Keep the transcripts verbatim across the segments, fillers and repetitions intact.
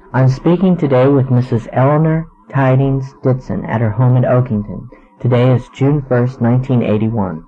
I'm speaking today with Missus Eleanor Tidings Ditson at her home in Oakington. Today is June first, nineteen eighty-one.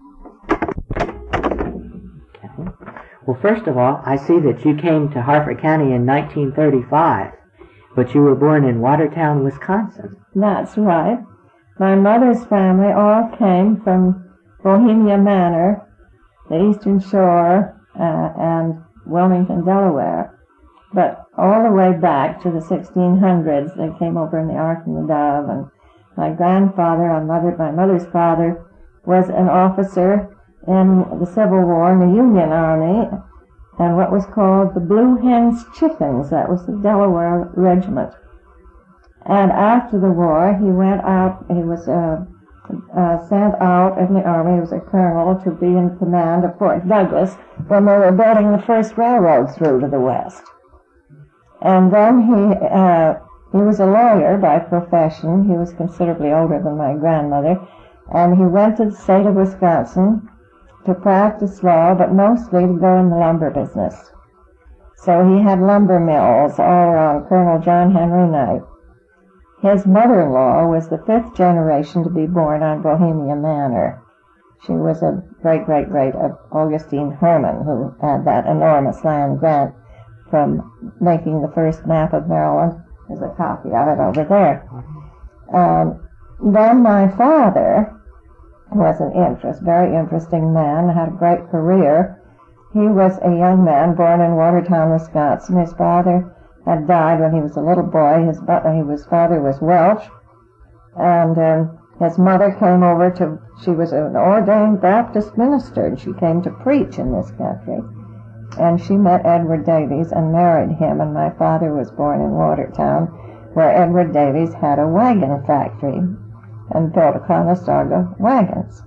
Well, first of all, I see that you came to Harford County in nineteen thirty-five, but you were born in Watertown, Wisconsin. That's right. My mother's family all came from Bohemia Manor, the Eastern Shore, uh, and Wilmington, Delaware. But all the way back to the sixteen hundreds, they came over in the Ark and the Dove, and my grandfather, on mother, my mother's father, was an officer in the Civil War in the Union Army, and what was called the Blue Hens Chickens. That was the Delaware Regiment. And after the war, he went out, he was uh, uh, sent out in the Army, he was a colonel, to be in command of Fort Douglas when they were building the first railroad through to the west. And then he uh, he was a lawyer by profession. He was considerably older than my grandmother, and he went to the state of Wisconsin to practice law, but mostly to go in the lumber business. So he had lumber mills all around Colonel John Henry Knight. His mother-in-law was the fifth generation to be born on Bohemia Manor. She was a great-great-great of Augustine Herman, who had that enormous land grant from making the first map of Maryland. There's a copy of it over there. Um, then my father was an interest, very interesting man, had a great career. He was a young man born in Watertown, Wisconsin. His father had died when he was a little boy. His, his father was Welsh, and um, his mother came over to, she was an ordained Baptist minister, and she came to preach in this country. And she met Edward Davies and married him, and my father was born in Watertown, where Edward Davies had a wagon factory and built a Conestoga wagons.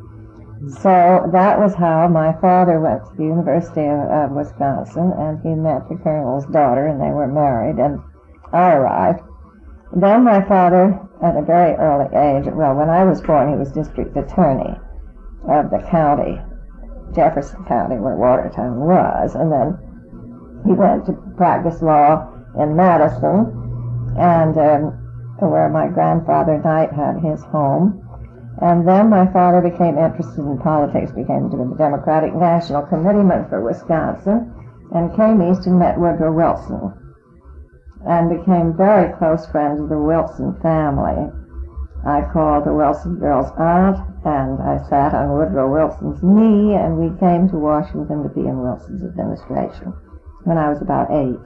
So that was how my father went to the University of, of Wisconsin, and he met the colonel's daughter, and they were married, and I arrived. Then my father, at a very early age, well, when I was born, he was district attorney of the county, Jefferson County, where Watertown was, and then he went to practice law in Madison, and um, where my grandfather Knight had his home. And then my father became interested in politics, became the Democratic National Committeeman for Wisconsin, and came east and met Woodrow Wilson, and became very close friends with the Wilson family. I called the Wilson girl's aunt, and I sat on Woodrow Wilson's knee, and we came to Washington to be in Wilson's administration when I was about eight.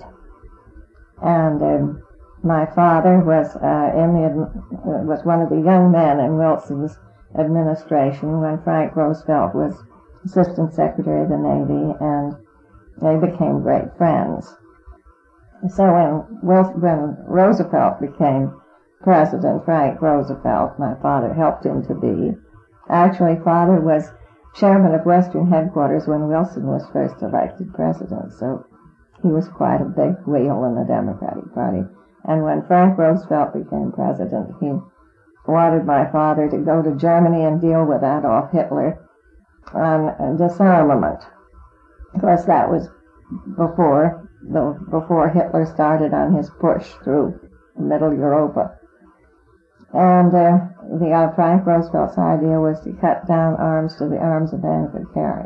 And um, my father was uh, in the uh, was one of the young men in Wilson's administration when Frank Roosevelt was Assistant Secretary of the Navy, and they became great friends. So when, Wilson, when Roosevelt became President, Frank Roosevelt, my father helped him to be. Actually, father was chairman of Western Headquarters when Wilson was first elected president, so he was quite a big wheel in the Democratic Party. And when Frank Roosevelt became president, he wanted my father to go to Germany and deal with Adolf Hitler on disarmament. Of course, that was before the, before Hitler started on his push through Middle Europa. And uh, the uh, Frank Roosevelt's idea was to cut down arms to the arms a man could carry.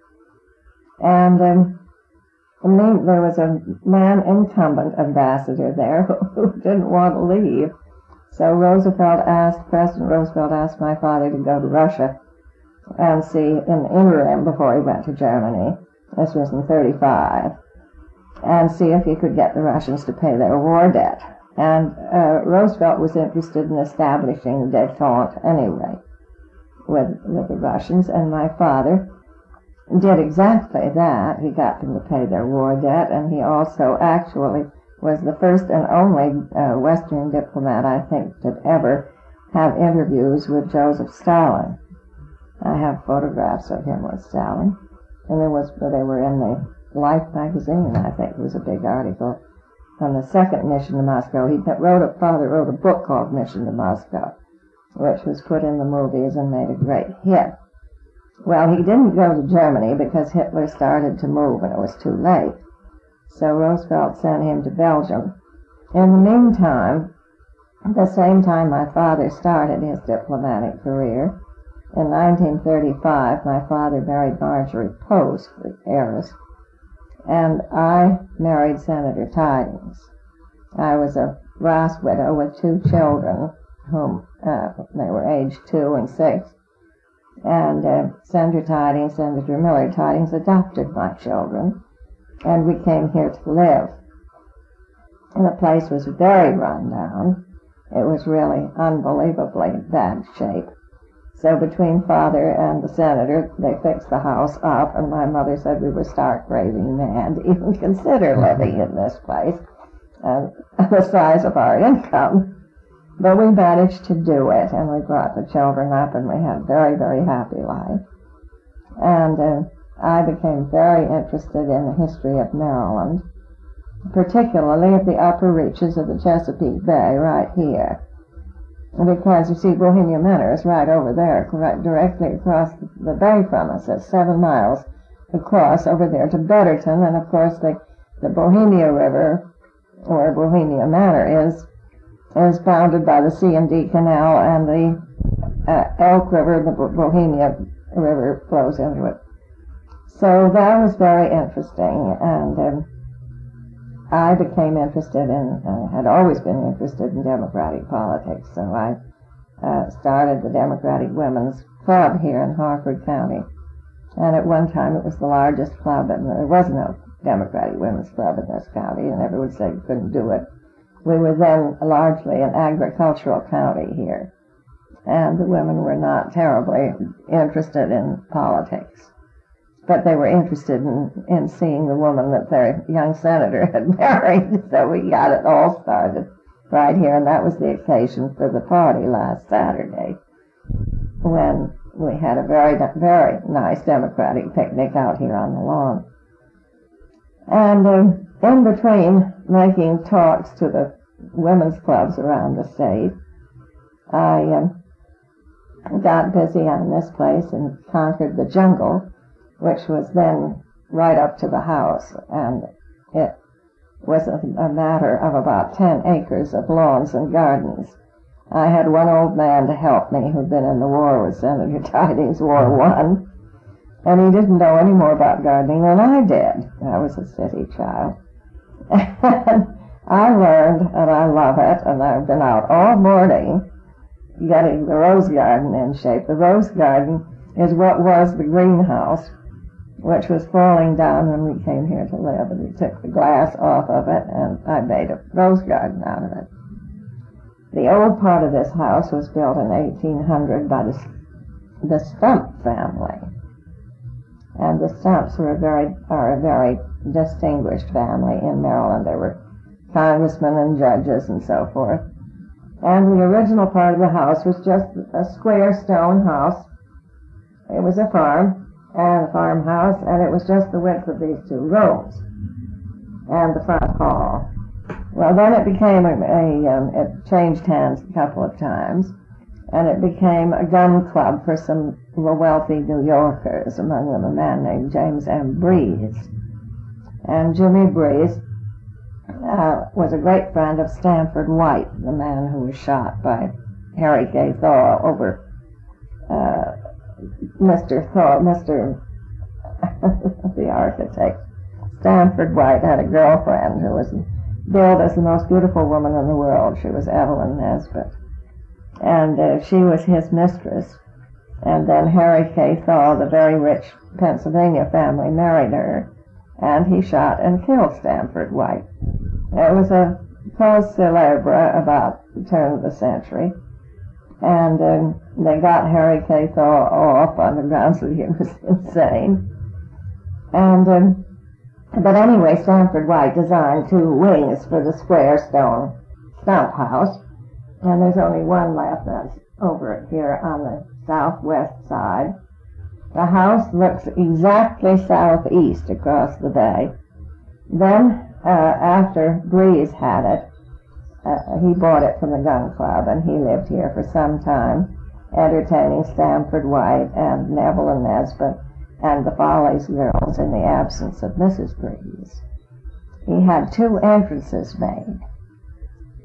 And um, there was a man incumbent ambassador there who didn't want to leave. So Roosevelt asked, President Roosevelt asked my father to go to Russia and see in the interim before he went to Germany. This was in thirty-five. And see if he could get the Russians to pay their war debt. And uh, Roosevelt was interested in establishing a détente anyway with, with the Russians, and my father did exactly that. He got them to pay their war debt, and he also actually was the first and only uh, Western diplomat, I think, to ever have interviews with Joseph Stalin. I have photographs of him with Stalin, and there was, they were in the Life magazine, I think. It was a big article on the second mission to Moscow. He wrote a, father wrote a book called Mission to Moscow, which was put in the movies and made a great hit. Well, he didn't go to Germany because Hitler started to move and it was too late. So Roosevelt sent him to Belgium, In the meantime, at the same time my father started his diplomatic career, in nineteen thirty-five my father married Marjorie Post, the heiress, and I married Senator Tidings. I was a brass widow with two children, whom uh, they were aged two and six, and uh, Senator Tidings, Senator Miller Tidings, adopted my children, and we came here to live. And the place was very run down. It was really unbelievably bad shape. So between father and the senator, they fixed the house up, and my mother said we were stark raving mad to even consider living in this place, uh, the size of our income. But we managed to do it, and we brought the children up, and we had a very, very happy life. And uh, I became very interested in the history of Maryland, particularly of the upper reaches of the Chesapeake Bay right here. Because, you see, Bohemia Manor is right over there, right directly across the bay from us. It's seven miles across over there to Betterton, and of course the, the Bohemia River, where Bohemia Manor is, is bounded by the C and D Canal, and the uh, Elk River, the Bohemia River, flows into it. So that was very interesting, and um, I became interested in, uh, had always been interested in democratic politics, so I uh, started the Democratic Women's Club here in Harford County. And at one time it was the largest club, and there was no Democratic Women's Club in this county, and everyone said you couldn't do it. We were then largely an agricultural county here, and the women were not terribly interested in politics. But they were interested in, in seeing the woman that their young senator had married, so we got it all started right here, and that was the occasion for the party last Saturday, when we had a very, very nice Democratic picnic out here on the lawn. And um, in between making talks to the women's clubs around the state, I um, got busy on this place and conquered the jungle, which was then right up to the house, and it was a, a matter of about ten acres of lawns and gardens. I had one old man to help me who'd been in the war with Senator Tidings, War One, and he didn't know any more about gardening than I did. I was a city child. And I learned, and I love it, and I've been out all morning getting the rose garden in shape. The rose garden is what was the greenhouse, which was falling down when we came here to live, and we took the glass off of it, and I made a rose garden out of it. The old part of this house was built in eighteen hundred by the, the Stump family, and the Stumps were a very, are a very distinguished family in Maryland. They were congressmen and judges and so forth. And the original part of the house was just a square stone house. It was a farm, and a farmhouse, and it was just the width of these two rooms and the front hall. Well, then it became a, a um, it changed hands a couple of times, and it became a gun club for some wealthy New Yorkers, among them a man named James M. Breeze. And Jimmy Breeze uh, was a great friend of Stanford White, the man who was shot by Harry K. Thaw over uh, Mister Thaw, Mister the architect. Stanford White had a girlfriend who was billed as the most beautiful woman in the world. She was Evelyn Nesbit. And uh, she was his mistress. And then Harry K. Thaw, the very rich Pennsylvania family, married her, and he shot and killed Stanford White. It was a cause célèbre about the turn of the century. And um, they got Harry K. Thaw off on the grounds that he was insane. And, um, but anyway, Stanford White designed two wings for the square stone stump house. And there's only one left, that's over here on the southwest side. The house looks exactly southeast across the bay. Then, uh, after Breeze had it, Uh, he bought it from the gun club, and he lived here for some time, entertaining Stanford White and Neville and Nesbit and the Follies girls in the absence of Missus Breeze. He had two entrances made.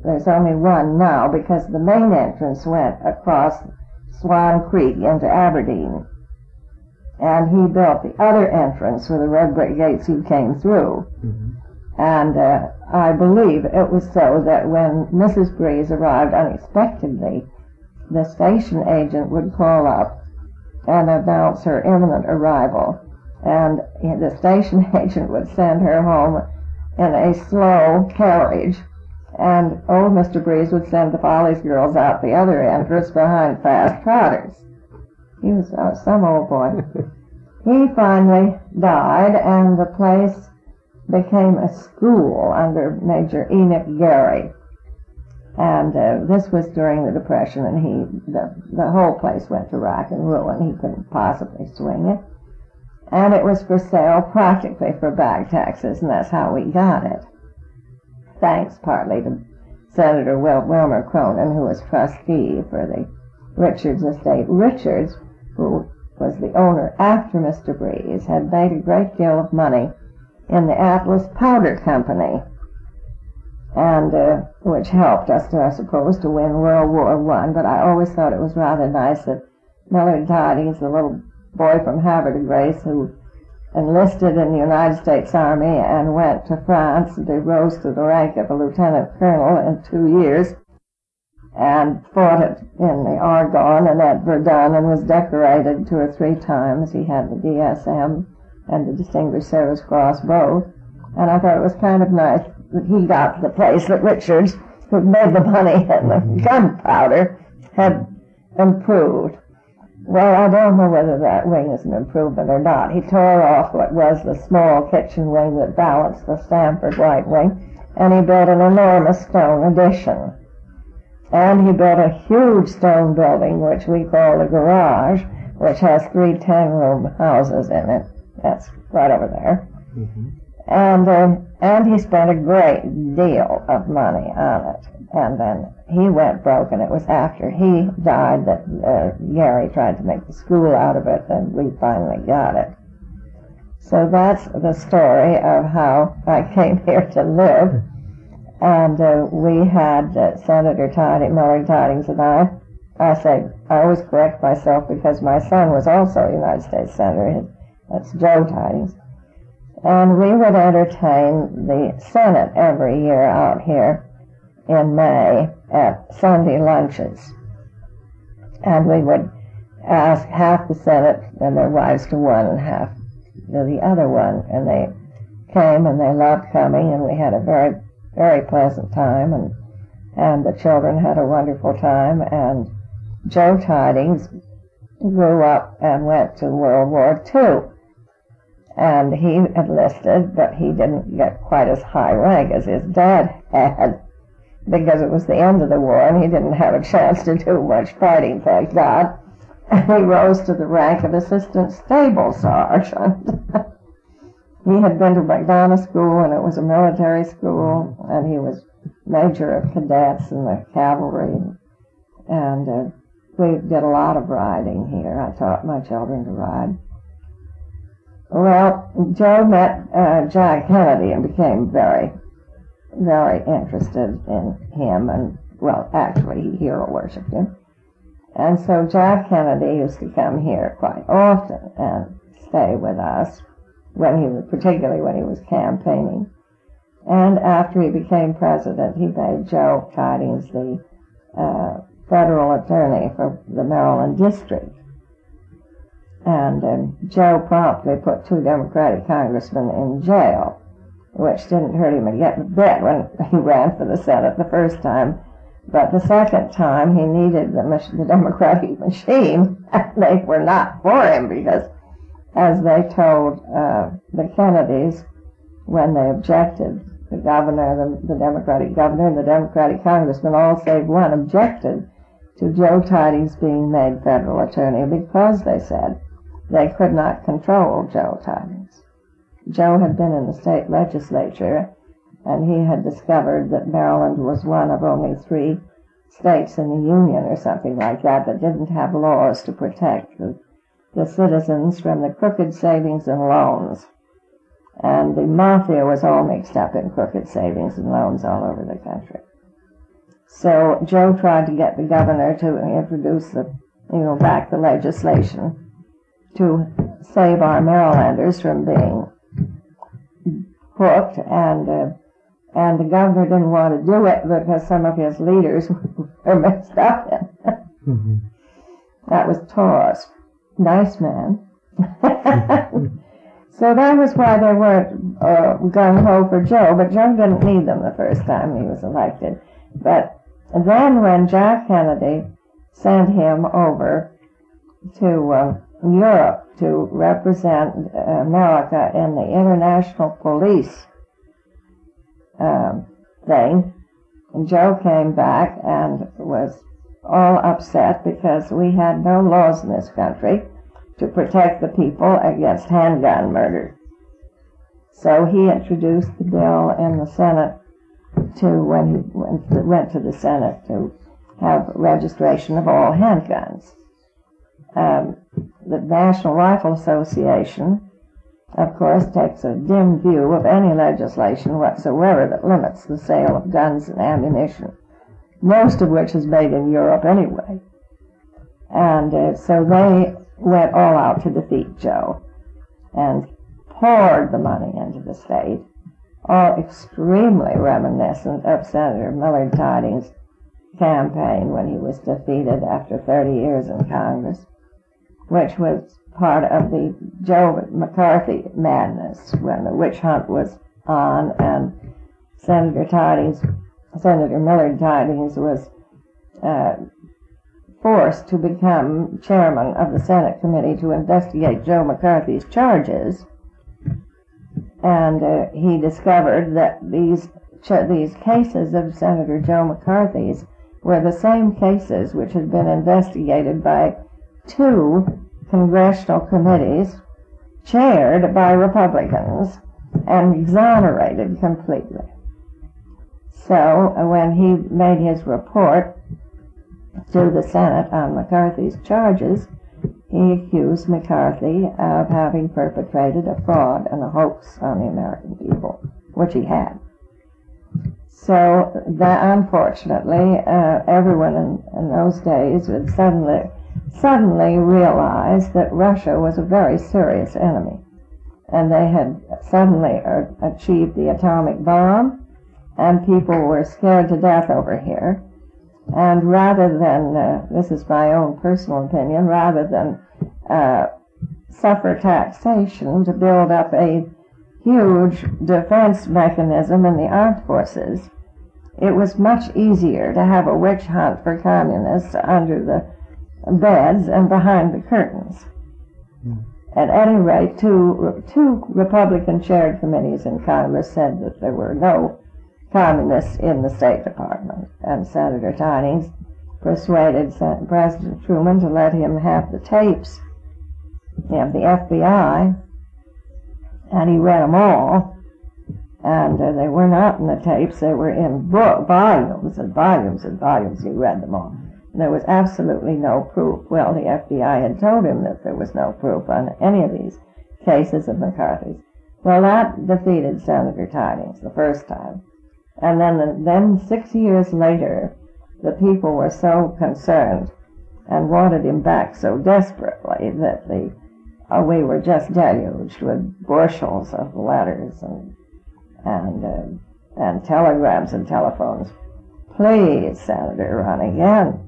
there's only one now because the main entrance went across Swan Creek into Aberdeen. And he built the other entrance with the red brick gates you came through. Mm-hmm. And uh, I believe it was so that when Missus Breeze arrived unexpectedly, the station agent would call up and announce her imminent arrival. And the station agent would send her home in a slow carriage. And old Mister Breeze would send the Follies girls out the other entrance behind fast trotters. He was uh, some old boy. He finally died, and the place became a school under Major Enoch Gary. And uh, this was during the Depression, and he the, the whole place went to rack and ruin. He couldn't possibly swing it. And it was for sale practically for bag taxes, and that's how we got it. Thanks partly to Senator Wil- Wilmer Cronin, who was trustee for the Richards estate. Richards, who was the owner after Mister Breeze, had made a great deal of money in the Atlas Powder Company, and uh, which helped us, to, I suppose, to win World War One. But I always thought it was rather nice that Millard Tydings, the little boy from Havre de Grace, who enlisted in the United States Army and went to France, and he rose to the rank of a lieutenant colonel in two years, and fought it in the Argonne and at Verdun, and was decorated two or three times. He had the D S M and the Distinguished Service Cross both, and I thought it was kind of nice that he got the place that Richards, who made the money and the gunpowder, had improved. Well, I don't know whether that wing is an improvement or not. He tore off what was the small kitchen wing that balanced the Stamford White Wing, and he built an enormous stone addition. And he built a huge stone building, which we call the garage, which has three ten-room houses in it. That's right over there. Mm-hmm. And uh, and he spent a great deal of money on it. And then he went broke, and it was after he died that uh, Gary tried to make the school out of it, and we finally got it. So that's the story of how I came here to live. And uh, we had uh, Senator Tydings, Millard Tydings, and I. I say, I always correct myself because my son was also a United States Senator. That's Joe Tydings. And we would entertain the Senate every year out here in May at Sunday lunches. And we would ask half the Senate and their wives to one and half to the other one. And they came, and they loved coming, and we had a very, very pleasant time, and and the children had a wonderful time. And Joe Tydings grew up and went to World War Two. And he enlisted, but he didn't get quite as high rank as his dad had, because it was the end of the war, and he didn't have a chance to do much fighting, thank God. And he rose to the rank of assistant stable sergeant. He had been to McDonough School, and it was a military school, and he was major of cadets in the cavalry. And uh, we did a lot of riding here. I taught my children to ride. Well, Joe met uh, Jack Kennedy and became very, very interested in him, and, well, actually, he hero worshipped him. And so Jack Kennedy used to come here quite often and stay with us, when he was, particularly when he was campaigning. And after he became president, he made Joe Tydings the uh, federal attorney for the Maryland district. And um, Joe promptly put two Democratic congressmen in jail, which didn't hurt him a bit when he ran for the Senate the first time. But the second time, he needed the, mach- the Democratic machine, and they were not for him, because, as they told uh, the Kennedys when they objected, the governor, the, the Democratic governor, and the Democratic congressman, all save one, objected to Joe Tydings being made federal attorney because, they said, they could not control Joe Tydings. Joe had been in the state legislature, and he had discovered that Maryland was one of only three states in the Union or something like that that didn't have laws to protect the, the citizens from the crooked savings and loans. And the mafia was all mixed up in crooked savings and loans all over the country. So Joe tried to get the governor to introduce the, you know, back the legislation to save our Marylanders from being hooked, and uh, and the governor didn't want to do it because some of his leaders were mixed up in it. Mm-hmm. That was Taurus. Nice man. So that was why they weren't uh, gung-ho for Joe, but Joe didn't need them the first time he was elected. But then when Jack Kennedy sent him over to uh, Europe to represent America in the international police um, thing, and Joe came back and was all upset because we had no laws in this country to protect the people against handgun murder. So he introduced the bill in the Senate to, when he went, went to the Senate, to have registration of all handguns. Um, the National Rifle Association, of course, takes a dim view of any legislation whatsoever that limits the sale of guns and ammunition, most of which is made in Europe anyway. And uh, so they went all out to defeat Joe and poured the money into the state, all extremely reminiscent of Senator Millard Tydings' campaign when he was defeated after thirty years in Congress, which was part of the Joe McCarthy madness when the witch hunt was on, and Senator Tydings, Senator Millard Tydings was uh, forced to become chairman of the Senate committee to investigate Joe McCarthy's charges, and uh, he discovered that these ch- these cases of Senator Joe McCarthy's were the same cases which had been investigated by two congressional committees chaired by Republicans and exonerated completely. So uh, when he made his report to the Senate on McCarthy's charges, he accused McCarthy of having perpetrated a fraud and a hoax on the American people, which he had. So that, unfortunately, uh, everyone in, in those days would suddenly suddenly realize that Russia was a very serious enemy, and they had suddenly uh, achieved the atomic bomb, and people were scared to death over here. And rather than, uh, this is my own personal opinion, rather than uh, suffer taxation to build up a huge defense mechanism in the armed forces, it was much easier to have a witch hunt for communists under the beds and behind the curtains. Mm. At any rate, two, two Republican-chaired committees in Congress said that there were no communists in the State Department, and Senator Tydings persuaded President Truman to let him have the tapes of the F B I, and he read them all, and uh, they were not in the tapes, they were in book, volumes and volumes and volumes. He read them all. There was absolutely no proof. Well, the F B I had told him that there was no proof on any of these cases of McCarthy's. Well, that defeated Senator Tydings the first time. And then, the, then six years later, the people were so concerned and wanted him back so desperately that the, uh, we were just deluged with bushels of letters and and uh, and telegrams and telephones. Please, Senator, run again.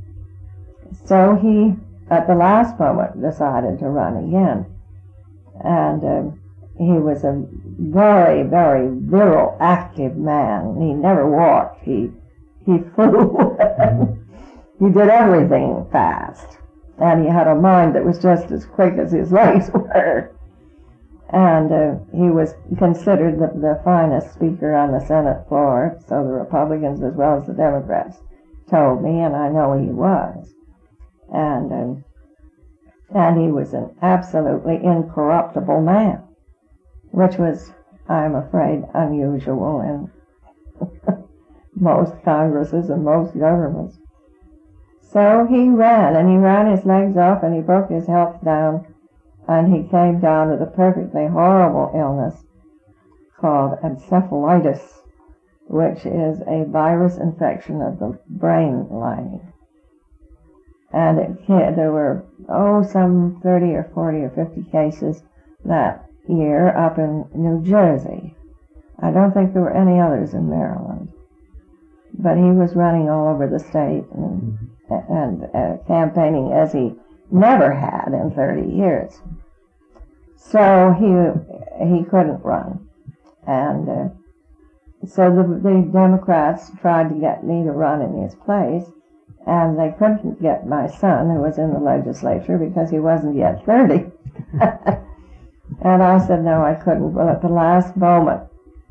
So he, at the last moment, decided to run again. And uh, he was a very, very virile, active man. He never walked. He he flew. He did everything fast. And he had a mind that was just as quick as his legs were. And uh, he was considered the, the finest speaker on the Senate floor, so the Republicans as well as the Democrats told me, and I know he was. And um, and he was an absolutely incorruptible man, which was, I'm afraid, unusual in most Congresses and most governments. So he ran, and he ran his legs off, and he broke his health down, and he came down with a perfectly horrible illness called encephalitis, which is a virus infection of the brain lining. And it, there were, oh, some thirty or forty or fifty cases that year up in New Jersey. I don't think there were any others in Maryland. But he was running all over the state and, and uh, campaigning as he never had in thirty years. So he he couldn't run. And uh, so the, the Democrats tried to get me to run in his place, and they couldn't get my son, who was in the legislature, because he wasn't yet thirty. And I said, no, I couldn't. Well, at the last moment,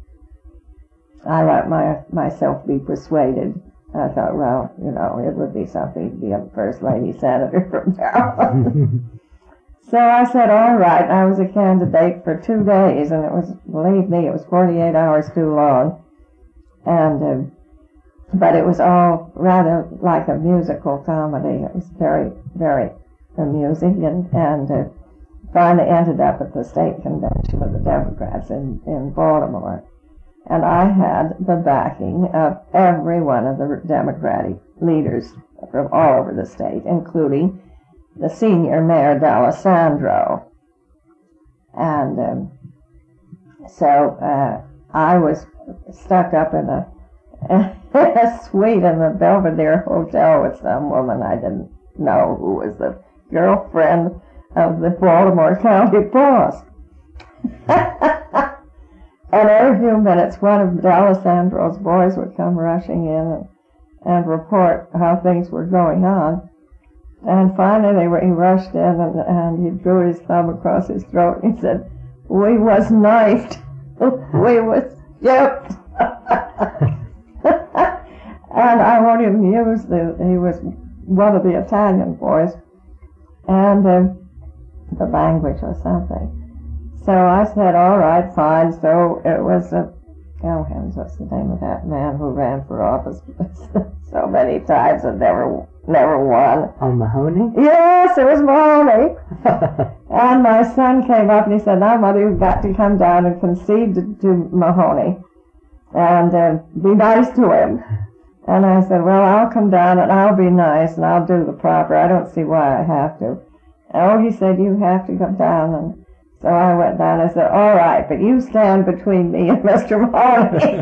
I let my, myself be persuaded. I thought, well, you know, it would be something to be a first lady senator from Maryland. So I said, all right. I was a candidate for two days, and it was, believe me, it was forty-eight hours too long. And, uh, but it was all rather like a musical comedy. It was very, very amusing, and, and uh, finally ended up at the state convention of the Democrats in, in Baltimore. And I had the backing of every one of the Democratic leaders from all over the state, including the senior Mayor D'Alessandro. And um, so uh, I was stuck up in a, a suite in the Belvedere Hotel with some woman I didn't know, who was the girlfriend of the Baltimore County boss. And every few minutes, one of D'Alessandro's boys would come rushing in and, and report how things were going on. And finally, they were, he rushed in and, and he drew his thumb across his throat and he said, "We was knifed. We was gypped." And I won't even use the, he was one of the Italian boys, and uh, the language or something. So I said, all right, fine. So it was, a, oh heavens, what's the name of that man who ran for office so many times and never never won? Oh, Mahoney? Yes, it was Mahoney. And my son came up and he said, now, Mother, you've got to come down and concede to, to Mahoney and uh, be nice to him. And I said, well, I'll come down and I'll be nice and I'll do the proper. I don't see why I have to. Oh, he said, you have to come down. And so I went down. I said, all right, but you stand between me and Mister Mahoney.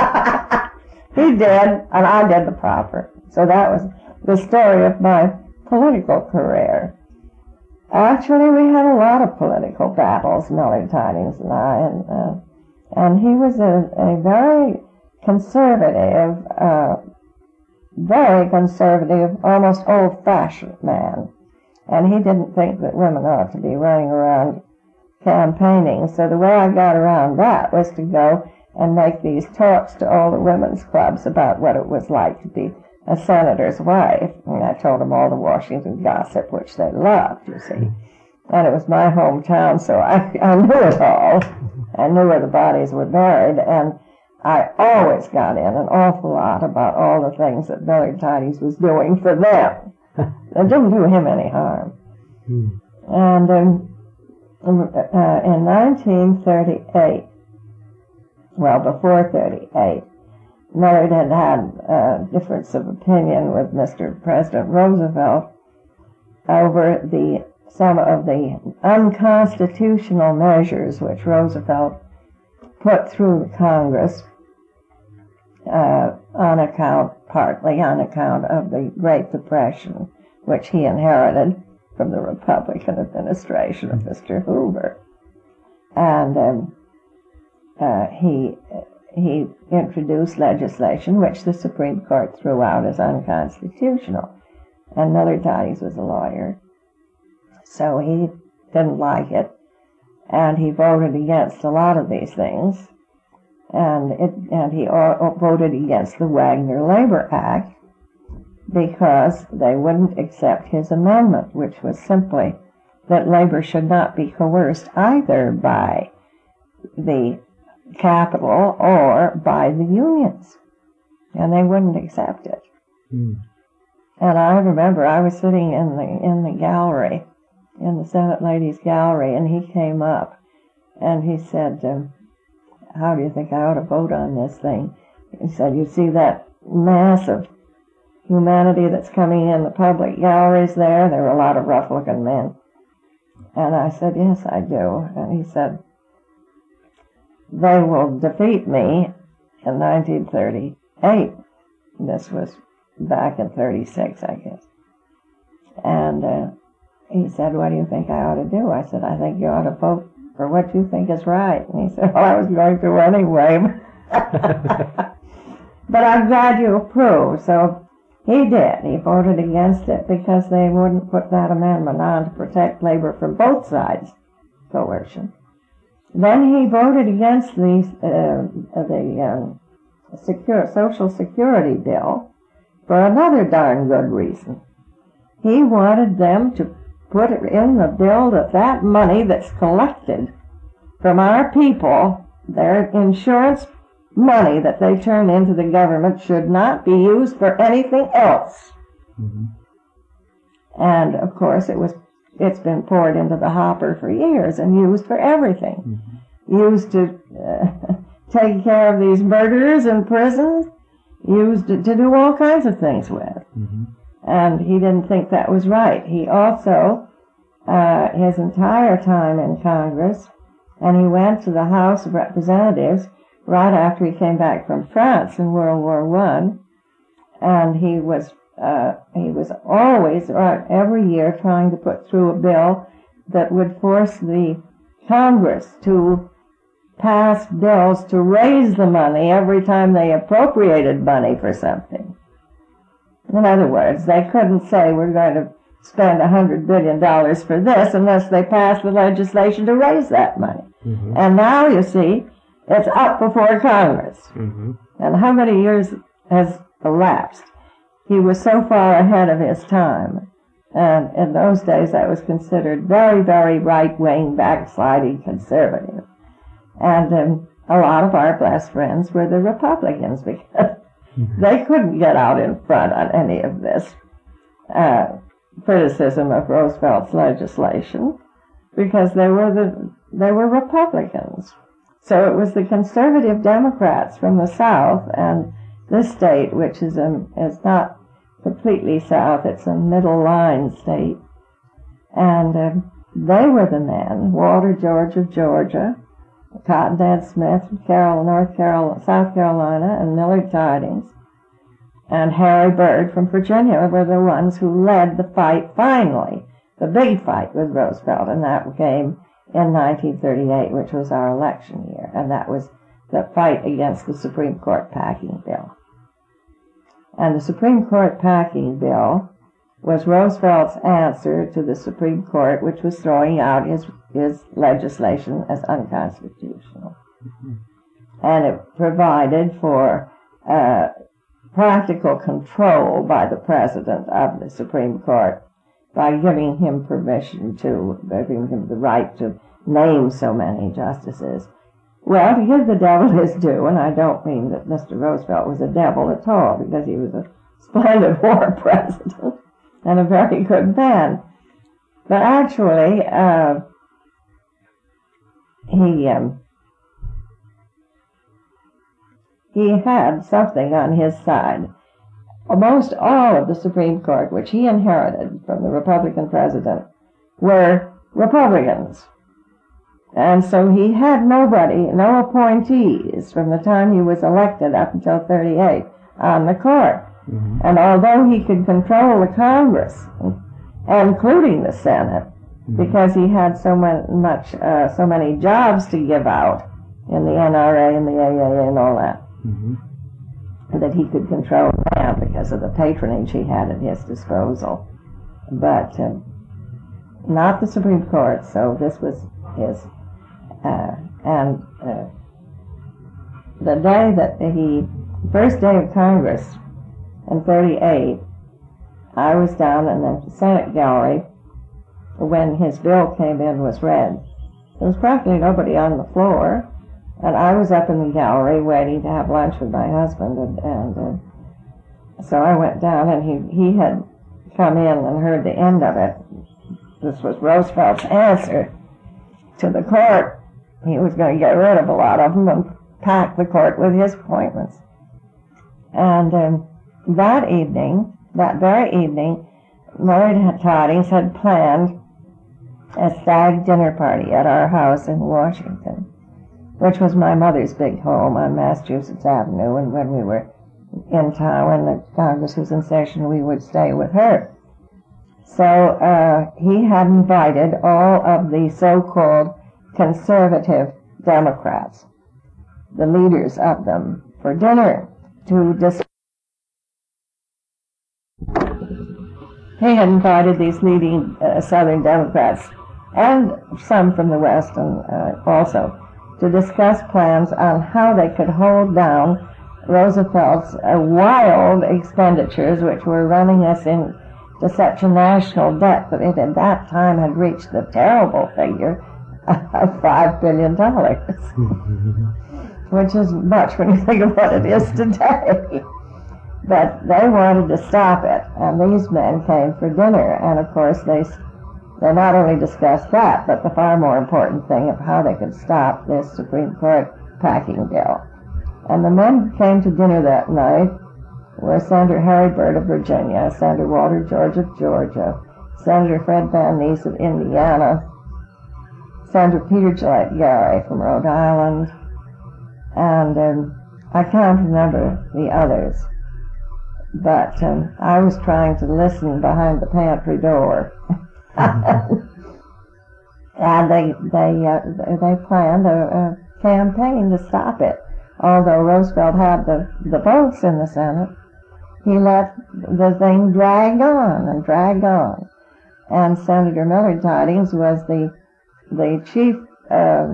He did, and I did the proper. So that was the story of my political career. Actually, we had a lot of political battles, Millard Tydings and I, and, uh, and he was a, a very conservative, uh, very conservative, almost old-fashioned man. And he didn't think that women ought to be running around campaigning. So the way I got around that was to go and make these talks to all the women's clubs about what it was like to be a senator's wife. And I told them all the Washington gossip, which they loved, you see. And it was my hometown, so I, I knew it all. I knew where the bodies were buried, and I always got in an awful lot about all the things that Millard Tydings was doing for them. It didn't do him any harm. Hmm. And um, uh, in nineteen thirty-eight, well, before thirty-eight, Millard had had a difference of opinion with Mister President Roosevelt over the some of the unconstitutional measures which Roosevelt put through the Congress uh, on account, partly on account of the Great Depression, which he inherited from the Republican administration of Mister Hoover. And um, uh, he he introduced legislation which the Supreme Court threw out as unconstitutional. And Millard Tydings was a lawyer, so he didn't like it, and he voted against a lot of these things. And it and he voted against the Wagner Labor Act because they wouldn't accept his amendment, which was simply that labor should not be coerced either by the capital or by the unions. And they wouldn't accept it. Mm. And I remember I was sitting in the in the gallery, in the Senate Ladies Gallery, and he came up and he said, um, how do you think I ought to vote on this thing? he said, you see that mass of humanity that's coming in the public galleries there? There were a lot of rough-looking men. And I said, yes, I do. And he said, they will defeat me in nineteen thirty-eight. This was back in thirty-six, I guess. And uh, he said, what do you think I ought to do? I said, I think you ought to vote for what you think is right. And he said, well, I was going to anyway. But I'm glad you approve. So he did. He voted against it because they wouldn't put that amendment on to protect labor from both sides coercion. Then he voted against the, uh, the um, secure, Social Security bill for another darn good reason. He wanted them to put it in the bill that that money that's collected from our people, their insurance money that they turn into the government, should not be used for anything else. Mm-hmm. And, of course, it was, it's been poured into the hopper for years and used for everything. Mm-hmm. Used to uh, take care of these murderers in prisons, used to, to do all kinds of things with. Mm-hmm. And he didn't think that was right. He also, uh, his entire time in Congress, and he went to the House of Representatives right after he came back from France in World War One, and he was uh, he was always, right, every year, trying to put through a bill that would force the Congress to pass bills to raise the money every time they appropriated money for something. In other words, they couldn't say we're going to spend a hundred billion dollars for this unless they pass the legislation to raise that money. Mm-hmm. And now, you see, it's up before Congress. Mm-hmm. And how many years has elapsed? He was so far ahead of his time. And in those days, that was considered very, very right-wing, backsliding conservative. And um, a lot of our best friends were the Republicans because mm-hmm. they couldn't get out in front on any of this uh, criticism of Roosevelt's legislation because they were the they were Republicans. So it was the conservative Democrats from the South and this state, which is a, is not completely South, it's a middle line state. And uh, they were the men, Walter George of Georgia, Cotton Dan Smith from Carroll, North Carolina, South Carolina, and Millard Tydings, and Harry Byrd from Virginia were the ones who led the fight finally, the big fight with Roosevelt, and that came in nineteen thirty-eight, which was our election year, and that was the fight against the Supreme Court packing bill. And the Supreme Court packing bill was Roosevelt's answer to the Supreme Court, which was throwing out his, his legislation as unconstitutional. Mm-hmm. And it provided for uh, practical control by the President of the Supreme Court by giving him permission to, giving him the right to name so many justices. Well, to give the devil his due, and I don't mean that Mister Roosevelt was a devil at all, because he was a splendid war president and a very good man. But actually, uh, he um, he had something on his side. Almost all of the Supreme Court, which he inherited from the Republican president, were Republicans. And so he had nobody, no appointees from the time he was elected up until thirty-eight on the court. Mm-hmm. And although he could control the Congress, including the Senate, mm-hmm. because he had so much, uh, so many jobs to give out in the N R A and the A A A and all that, mm-hmm. that he could control them because of the patronage he had at his disposal. But uh, not the Supreme Court, so this was his. Uh, and uh, the day that he, first day of Congress in thirty-eight, I was down in the Senate gallery when his bill came in was read. There was practically nobody on the floor, and I was up in the gallery waiting to have lunch with my husband, and, and uh, so I went down, and he, he had come in and heard the end of it. This was Roosevelt's answer to the court. He was going to get rid of a lot of them and pack the court with his appointments. And um, that evening, that very evening, Millard Tydings had planned a stag dinner party at our house in Washington, which was my mother's big home on Massachusetts Avenue, and when we were in town, when the Congress was in session, we would stay with her. So uh, he had invited all of the so-called conservative Democrats, the leaders of them, for dinner to discuss. He had invited these leading uh, Southern Democrats, and some from the West and, uh, also, to discuss plans on how they could hold down Roosevelt's uh, wild expenditures, which were running us into such a national debt that it at that time had reached the terrible figure of five billion dollars, which is much when you think of what it is today. But they wanted to stop it, and these men came for dinner, and of course they they not only discussed that, but the far more important thing of how they could stop this Supreme Court packing bill. And the men who came to dinner that night were Senator Harry Byrd of Virginia, Senator Walter George of Georgia, Senator Fred Van Ness of Indiana, Senator Peter Gillette Gary from Rhode Island, and um, I can't remember the others. But um, I was trying to listen behind the pantry door. And they they uh, they planned a, a campaign to stop it. Although Roosevelt had the, the votes in the Senate, he let the thing drag on and drag on. And Senator Millard Tydings was the the chief uh,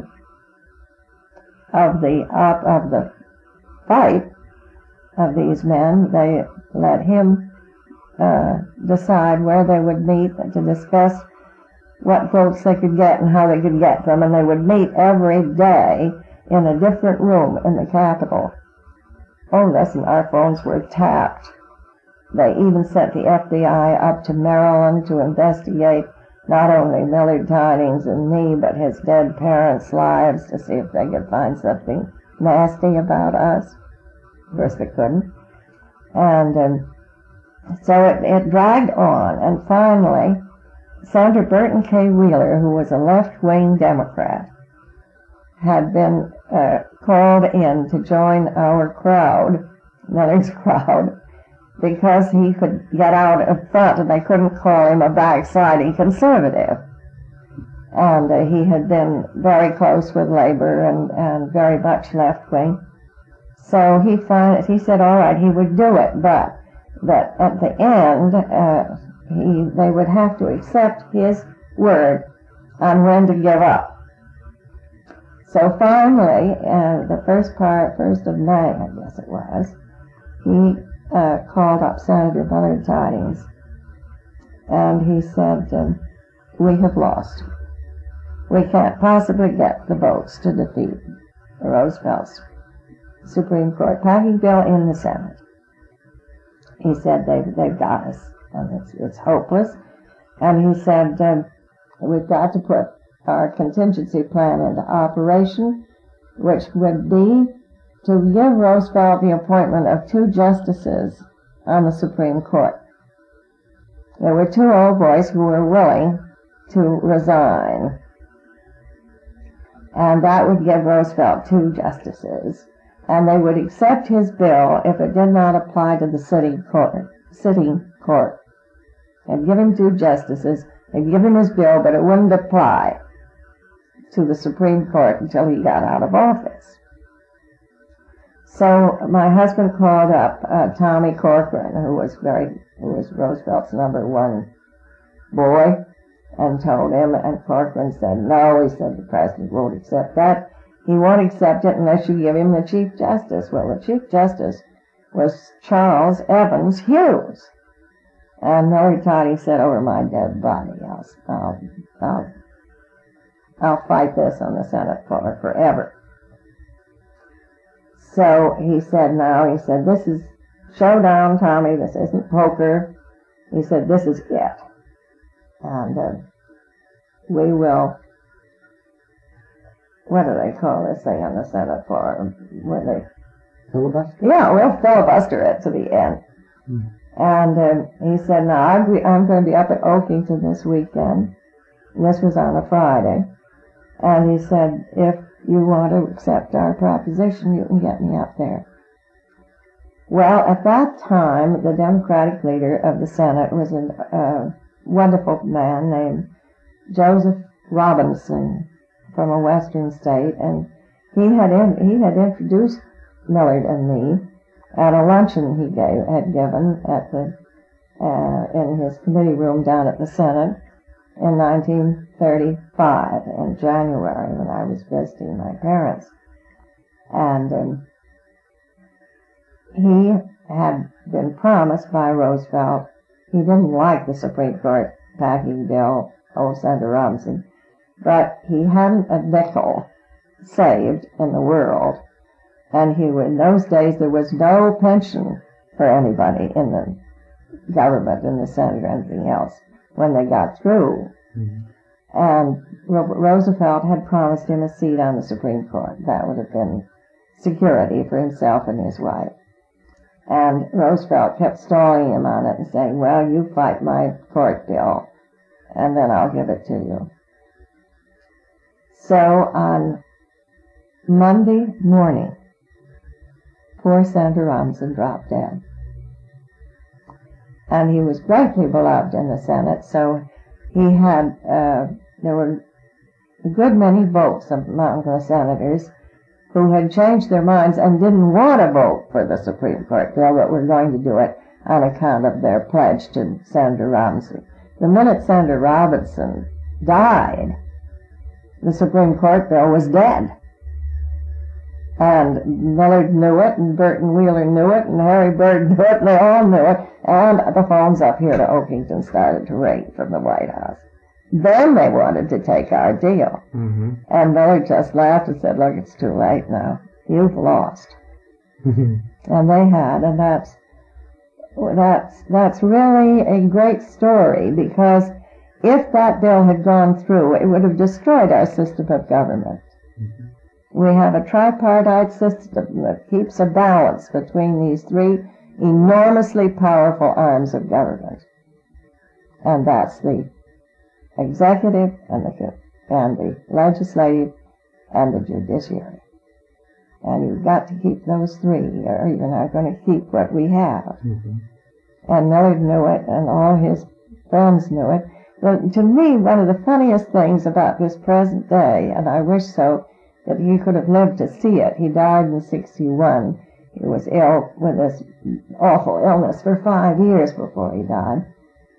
of the op, of the fight of these men. They let him uh, decide where they would meet to discuss what votes they could get and how they could get them, and they would meet every day in a different room in the Capitol. Oh, listen, our phones were tapped. They even sent the F B I up to Maryland to investigate not only Millard Tydings and me, but his dead parents' lives to see if they could find something nasty about us. Of course, they couldn't. And um, so it, it dragged on, and finally, Senator Burton K. Wheeler, who was a left-wing Democrat, had been uh, called in to join our crowd, Millard's crowd, because he could get out up front and they couldn't call him a backsliding conservative. And uh, he had been very close with labor and, and very much left-wing. So he find, he said, all right, he would do it, but that at the end, uh, he they would have to accept his word on when to give up. So finally, uh, the first part, first of May, I guess it was, he uh, called up Senator Millard Tydings, and he said, um, we have lost. We can't possibly get the votes to defeat Roosevelt's Supreme Court packing bill in the Senate. He said, they've, they've got us, and it's, it's hopeless. And he said, um, we've got to put our contingency plan into operation, which would be to give Roosevelt the appointment of two justices on the Supreme Court. There were two old boys who were willing to resign, and that would give Roosevelt two justices, and they would accept his bill if it did not apply to the city court. City court. They'd give him two justices, they'd give him his bill, but it wouldn't apply to the Supreme Court until he got out of office. So my husband called up uh, Tommy Corcoran, who was very, who was Roosevelt's number one boy, and told him, and Corcoran said, no, he said, the president won't accept that. He won't accept it unless you give him the Chief Justice. Well, the Chief Justice was Charles Evans Hughes. And Millard Tydings said, over my dead body, I'll, I'll, I'll, I'll fight this on the Senate floor forever. So he said, now, he said, this is showdown, Tommy, this isn't poker. He said, this is it. And uh, we will, what do they call this thing on the Senate floor? When they Filibuster? Yeah, we'll filibuster it to the end. Hmm. And uh, he said, no, I'm, I'm going to be up at Oakington this weekend. And this was on a Friday. And he said, if you want to accept our proposition, you can get me up there. Well, at that time, the Democratic leader of the Senate was a uh, wonderful man named Joseph Robinson from a western state, and he had in, he had introduced Millard and me at a luncheon he gave had given at the uh, in his committee room down at the Senate in nineteen thirty-five in January when I was visiting my parents, and um, he had been promised by Roosevelt. He didn't like the Supreme Court packing bill, old Senator Robinson, but he hadn't a nickel saved in the world. And he, in those days, there was no pension for anybody in the government, in the Senate, or anything else when they got through. Mm-hmm. And Ro- Roosevelt had promised him a seat on the Supreme Court. That would have been security for himself and his wife. And Roosevelt kept stalling him on it and saying, well, you fight my court bill, and then I'll give it to you. So on Monday morning, poor Senator Robinson dropped dead. And he was greatly beloved in the Senate, so he had, uh, there were a good many votes among the senators who had changed their minds and didn't want to vote for the Supreme Court bill, but were going to do it on account of their pledge to Senator Robinson. The minute Senator Robinson died, the Supreme Court bill was dead. And Millard knew it, and Burton Wheeler knew it, and Harry Byrd knew it, and they all knew it, and the phones up here to Oakington started to ring from the White House. Then they wanted to take our deal. Mm-hmm. And Millard just laughed and said, look, it's too late now. You've lost. And they had, and that's, that's, that's really a great story, because if that bill had gone through, it would have destroyed our system of government. Mm-hmm. We have a tripartite system that keeps a balance between these three enormously powerful arms of government. And that's the executive and the, and the legislative and the judiciary. And you've got to keep those three, or you're not going to keep what we have. Mm-hmm. And Millard knew it, and all his friends knew it. But to me, one of the funniest things about this present day, and I wish so, that he could have lived to see it. He died in sixty-one. He was ill with this awful illness for five years before he died.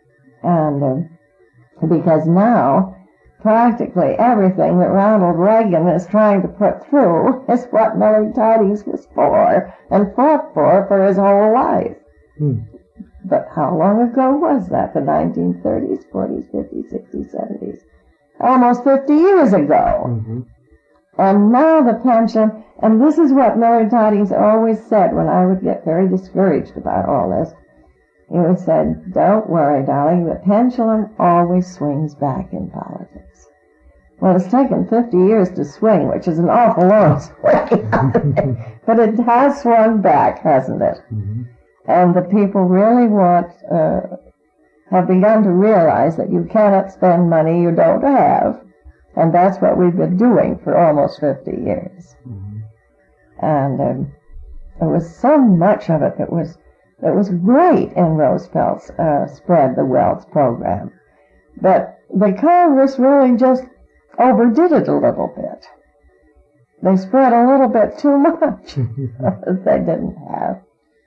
And uh, because now, practically everything that Ronald Reagan is trying to put through is what Millard Tydings was for and fought for for his whole life. Hmm. But how long ago was that? The nineteen thirties, forties, fifties, sixties, seventies? Almost fifty years ago. Mm-hmm. And now the pension, and this is what Millard Tydings always said when I would get very discouraged about all this. He would say, don't worry, darling, the pendulum always swings back in politics. Well, it's taken fifty years to swing, which is an awful long swing. But it has swung back, hasn't it? Mm-hmm. And the people really want, uh, have begun to realize that you cannot spend money you don't have. And that's what we've been doing for almost fifty years. Mm-hmm. And um, there was so much of it that was that was great in Roosevelt's uh, Spread the Wealth program. But the Congress really just overdid it a little bit. They spread a little bit too much that they didn't have.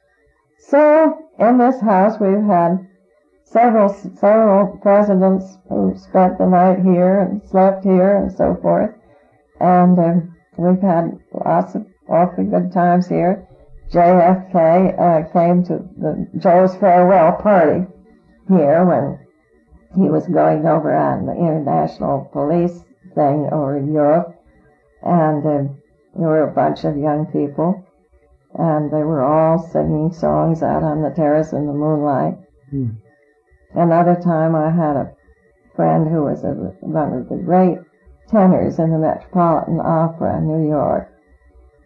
So in this House we've had Several, several presidents who spent the night here and slept here and so forth. And uh, we've had lots of awfully good times here. J F K uh, came to the Joe's farewell party here when he was going over on the international police thing over in Europe. And uh, there were a bunch of young people. And they were all singing songs out on the terrace in the moonlight. Hmm. Another time I had a friend who was a, one of the great tenors in the Metropolitan Opera in New York.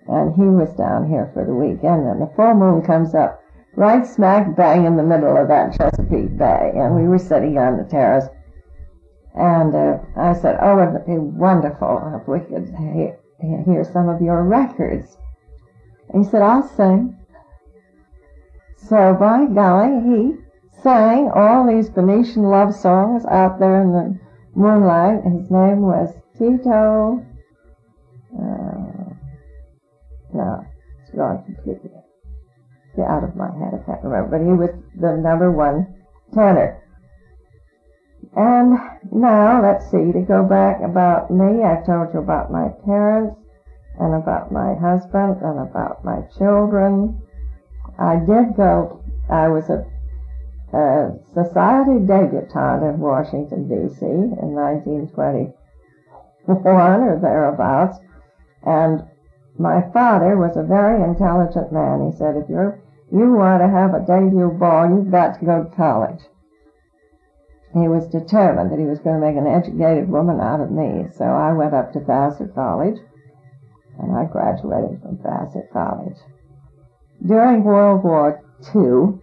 and he was down here for the weekend, and the full moon comes up right smack bang in the middle of that Chesapeake Bay, and we were sitting on the terrace, and uh, I said, oh, it would be wonderful if we could hear, hear some of your records. And he said, I'll sing. So, by golly, he sang all these Venetian love songs out there in the moonlight. His name was Tito, uh, no, it's gone completely. Get out of my head, I can't remember, but he was the number one tenor. And now, let's see, to go back about me, I told you about my parents, and about my husband, and about my children. I did go, I was a, a society debutante in Washington, D C in nineteen twenty-one or thereabouts, and my father was a very intelligent man. He said, if you're, you want to have a debut ball, you've got to go to college. He was determined that he was going to make an educated woman out of me, so I went up to Vassar College, and I graduated from Vassar College. During World War Two,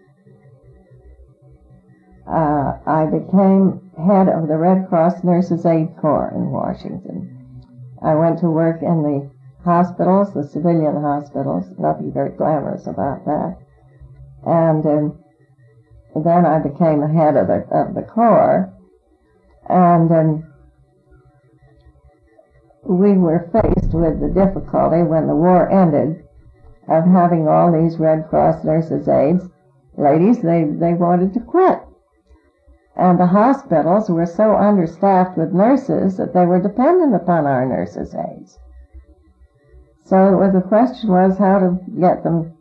uh, I became head of the Red Cross Nurses Aid Corps in Washington. I went to work in the hospitals, the civilian hospitals, nothing very glamorous about that. And um, then I became the head of the, of the Corps, and um, we were faced with the difficulty when the war ended of having all these Red Cross nurses' aides. Ladies, they, they wanted to quit. And the hospitals were so understaffed with nurses that they were dependent upon our nurses' aides. So the question was how to get them